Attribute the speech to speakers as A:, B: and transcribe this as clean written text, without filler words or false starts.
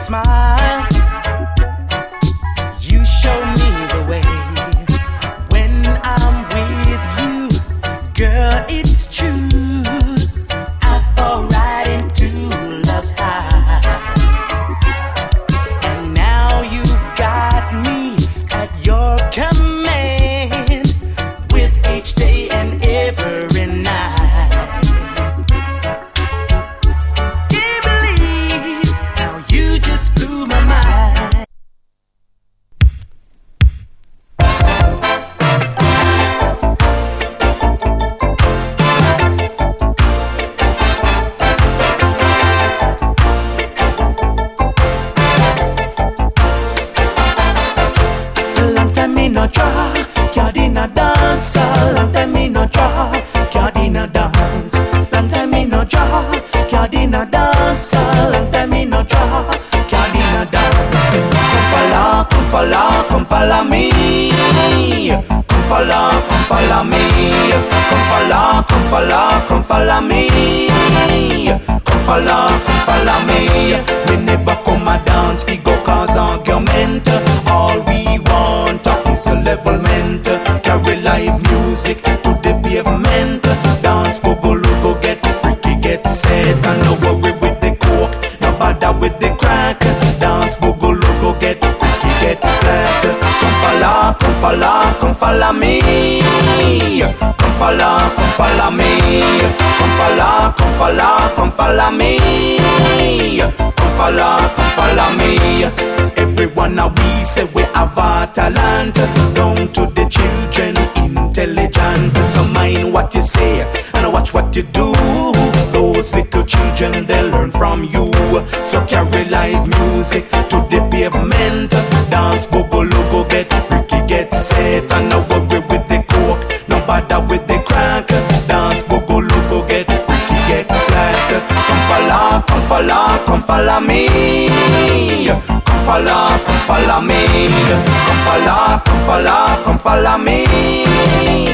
A: smile. You show me the way. When I'm with you, girl, it's true. I fall right into love's high. And now you've got me at your command with each day and every night. Can't believe how you just blew my mind. Long time me no draw, can't in a dance. Long time me no draw, can't in a dance. Long time me no draw, can't in a dance. Long time me no draw, can't in a dance. Come follow me. Come follow me. Come follow me. Come follow me. Me never come a dance, we go cause argument. All we want is a levelment. Carry live music to the pavement. Dance, boogaloo, go get freaky, get set. And no worry with the coke, no bother with the crack. Dance, boogaloo, go get freaky, get flat. Come follow me. Come follow me. Come follow me. Come follow me. Everyone now we say we have a talent. Down to the children, intelligent. So mind what you say and watch what you do. Those little children, they learn from you. So carry live music to the pavement. Dance, boogaloo, go get freaky, get set. And no worry with the coke, no bother with the crack. Dance, boogaloo, go get freaky, get flat. Come follow me. Come follow me. Come follow me.